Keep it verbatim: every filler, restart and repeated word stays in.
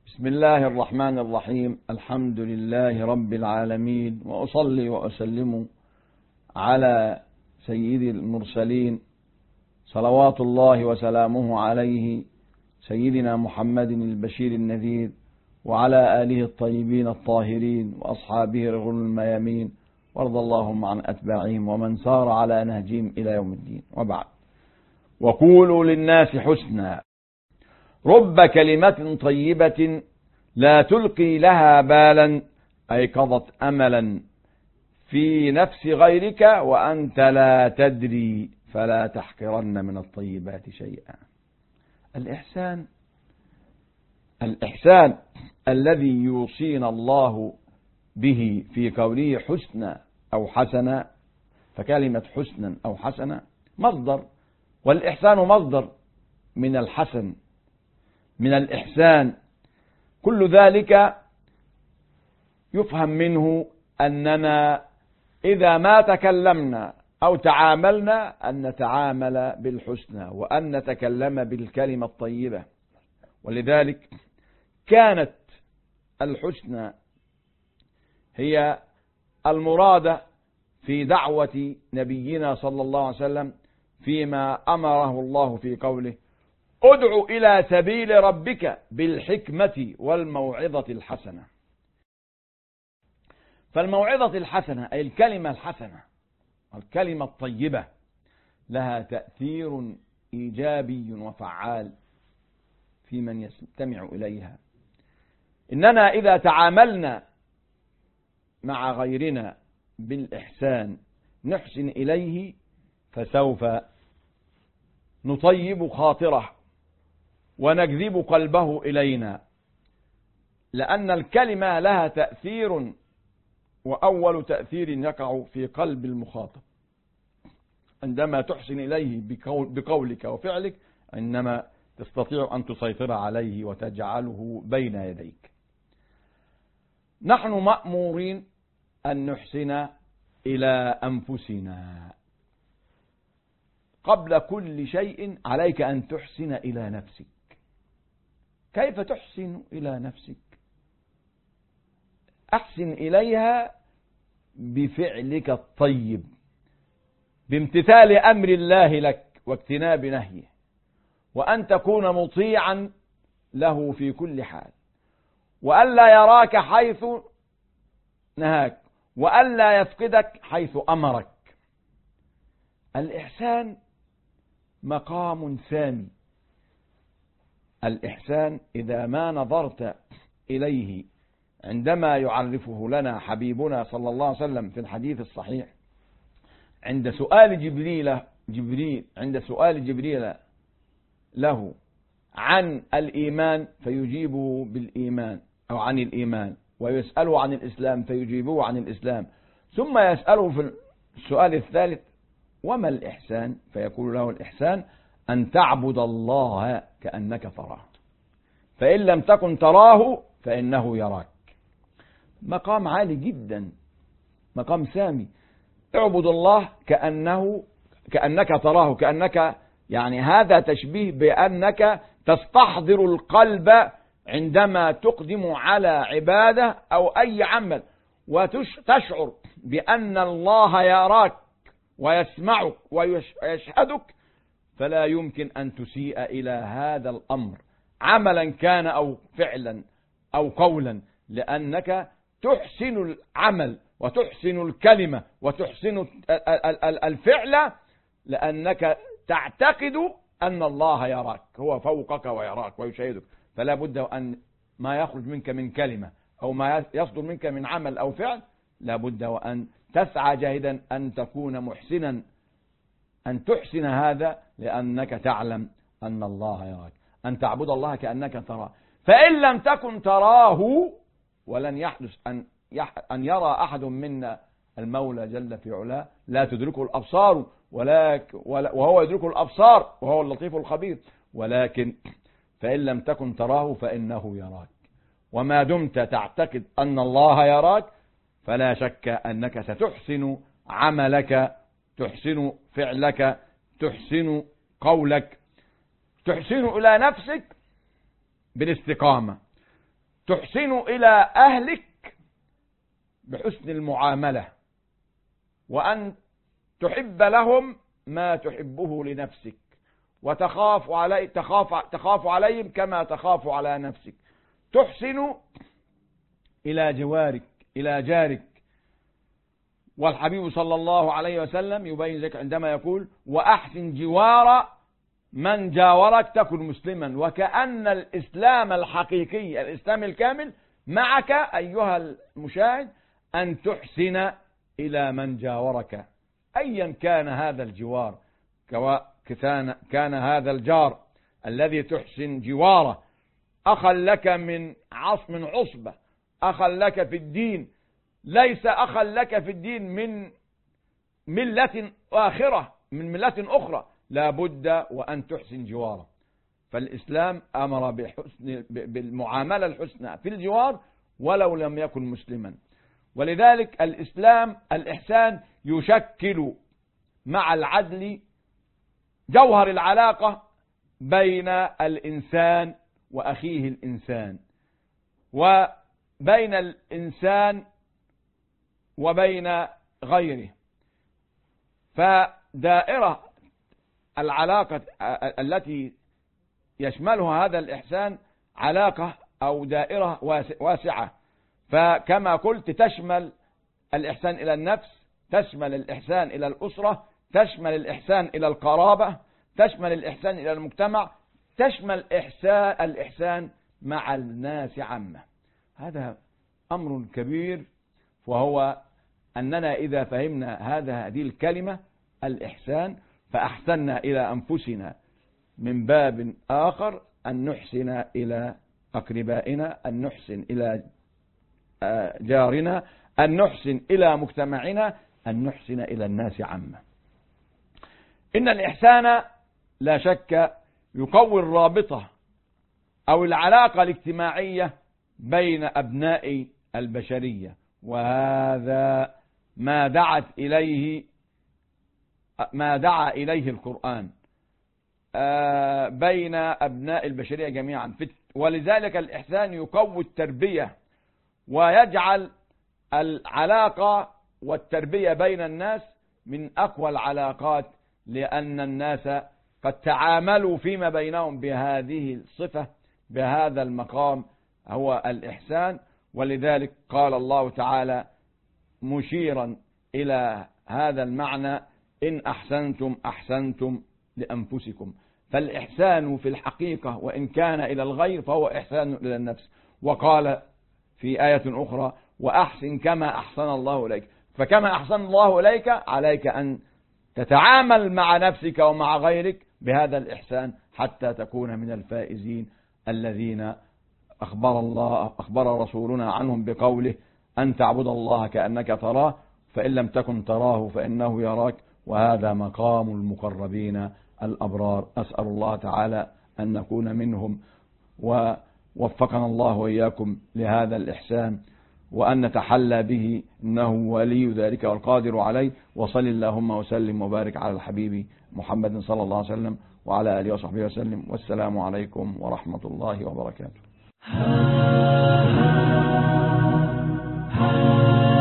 بسم الله الرحمن الرحيم. الحمد لله رب العالمين، وأصلي وأسلم على سيد المرسلين صلوات الله وسلامه عليه، سيدنا محمد البشير النذير، وعلى آله الطيبين الطاهرين وأصحابه الغر الميامين، وارض اللهم عن أتباعهم ومن سار على نهجهم إلى يوم الدين. وبعد، وقولوا للناس حسنا، رب كلمة طيبة لا تلقي لها بالا أيقظت أملا في نفس غيرك وأنت لا تدري، فلا تحقرن من الطيبات شيئا. الإحسان الإحسان الذي يوصينا الله به في قوله حسنا أو حسنا، فكلمة حسنا أو حسنا مصدر، والإحسان مصدر من الحسن، من الإحسان. كل ذلك يفهم منه أننا إذا ما تكلمنا أو تعاملنا أن نتعامل بالحسنى وأن نتكلم بالكلمة الطيبة. ولذلك كانت الحسنى هي المرادة في دعوة نبينا صلى الله عليه وسلم فيما أمره الله في قوله ادع إلى سبيل ربك بالحكمة والموعظة الحسنة. فالموعظة الحسنة أي الكلمة الحسنة، الكلمة الطيبة، لها تأثير إيجابي وفعال في من يستمع إليها. إننا إذا تعاملنا مع غيرنا بالإحسان نحسن إليه، فسوف نطيب خاطره ونجذب قلبه إلينا، لأن الكلمة لها تأثير، وأول تأثير يقع في قلب المخاطب عندما تحسن إليه بقولك وفعلك، إنما تستطيع أن تسيطر عليه وتجعله بين يديك. نحن مأمورين أن نحسن إلى أنفسنا. قبل كل شيء عليك أن تحسن إلى نفسك. كيف تحسن إلى نفسك؟ أحسن إليها بفعلك الطيب، بامتثال أمر الله لك واجتناب نهيه، وأن تكون مطيعا له في كل حال، وألا يراك حيث نهاك، وألا يفقدك حيث أمرك. الإحسان مقام سامي. الإحسان إذا ما نظرت إليه عندما يعرفه لنا حبيبنا صلى الله عليه وسلم في الحديث الصحيح عند سؤال جبريل جبريل عند سؤال جبريل له عن الإيمان فيجيبه بالإيمان أو عن الإيمان، ويسأله عن الإسلام فيجيبه عن الإسلام، ثم يسأله في السؤال الثالث وما الإحسان؟ فيقول له الإحسان أن تعبد الله كأنك تراه، فإن لم تكن تراه فإنه يراك. مقام عالي جدا، مقام سامي. اعبد الله كأنه كأنك تراه، كأنك يعني هذا تشبيه بأنك تستحضر القلب عندما تقدم على عبادة أو أي عمل، وتشعر بأن الله يراك ويسمعك ويشهدك، فلا يمكن أن تسيء إلى هذا الأمر عملا كان أو فعلا أو قولا، لأنك تحسن العمل وتحسن الكلمة وتحسن الفعل، لأنك تعتقد أن الله يراك، هو فوقك ويراك ويشاهدك. فلا بد أن ما يخرج منك من كلمة أو ما يصدر منك من عمل أو فعل، لا بد وأن تسعى جاهدا أن تكون محسنا، أن تحسن هذا، لأنك تعلم أن الله يراك. أن تعبد الله كأنك تراه، فإن لم تكن تراه، ولن يحدث أن أن يرى أحد منا المولى جل في علاه، لا تدركه الأبصار ولكن وهو يدرك الأبصار وهو اللطيف الخبير، ولكن فإن لم تكن تراه فإنه يراك. وما دمت تعتقد أن الله يراك فلا شك أنك ستحسن عملك، تحسن فعلك، تحسن قولك، تحسن إلى نفسك بالاستقامة، تحسن إلى أهلك بحسن المعاملة، وأن تحب لهم ما تحبه لنفسك، وتخاف علي تخاف تخاف عليهم كما تخاف على نفسك. تحسن إلى جوارك إلى جارك. والحبيب صلى الله عليه وسلم يبين ذلك عندما يقول: وأحسن جوار من جاورك تكن مسلما. وكأن الإسلام الحقيقي، الإسلام الكامل، معك أيها المشاهد أن تحسن إلى من جاورك أيا كان هذا الجوار، كان هذا الجار الذي تحسن جواره أخا لك من عصم عصبة، أخا لك في الدين، ليس أخا لك في الدين من ملة آخرة من ملة أخرى، لا بد وأن تحسن جواره. فالإسلام أمر بحسن بالمعاملة الحسنى في الجوار ولو لم يكن مسلما. ولذلك الإسلام الإحسان يشكل مع العدل جوهر العلاقة بين الإنسان وأخيه الإنسان، وبين الإنسان وبين غيره. فدائرة العلاقة التي يشملها هذا الإحسان علاقة أو دائرة واسعة. فكما قلت تشمل الإحسان إلى النفس، تشمل الإحسان إلى الأسرة، تشمل الإحسان إلى القرابة، تشمل الإحسان إلى المجتمع، تشمل إحسان الإحسان مع الناس عامة. هذا أمر كبير، وهو أننا إذا فهمنا هذا هذه الكلمة الإحسان فأحسننا إلى أنفسنا من باب آخر، أن نحسن إلى أقربائنا، أن نحسن إلى جارنا، أن نحسن إلى مجتمعنا، أن نحسن إلى الناس عامة. إن الإحسان لا شك يقوي الرابطة أو العلاقة الاجتماعية بين أبناء البشرية، وهذا ما دعت إليه ما دعا إليه القرآن بين أبناء البشرية جميعا. ولذلك الإحسان يقوي التربية ويجعل العلاقة والتربية بين الناس من أقوى العلاقات، لأن الناس قد تعاملوا فيما بينهم بهذه الصفة، بهذا المقام هو الإحسان. ولذلك قال الله تعالى مشيرا إلى هذا المعنى: إن أحسنتم أحسنتم لأنفسكم. فالإحسان في الحقيقة وإن كان إلى الغير فهو إحسان إلى النفس. وقال في آية أخرى: وأحسن كما أحسن الله إليك. فكما أحسن الله إليك عليك أن تتعامل مع نفسك ومع غيرك بهذا الإحسان حتى تكون من الفائزين الذين أخبر الله أخبر رسولنا عنهم بقوله: أن تعبد الله كأنك تراه فإن لم تكن تراه فإنه يراك. وهذا مقام المقربين الأبرار. أسأل الله تعالى أن نكون منهم، ووفقنا الله وإياكم لهذا الإحسان، وأن نتحلى به، إنه ولي ذلك والقادر عليه. وصل اللهم وسلم وبارك على الحبيب محمد صلى الله عليه وسلم وعلى آله وصحبه وسلم. والسلام عليكم ورحمة الله وبركاته.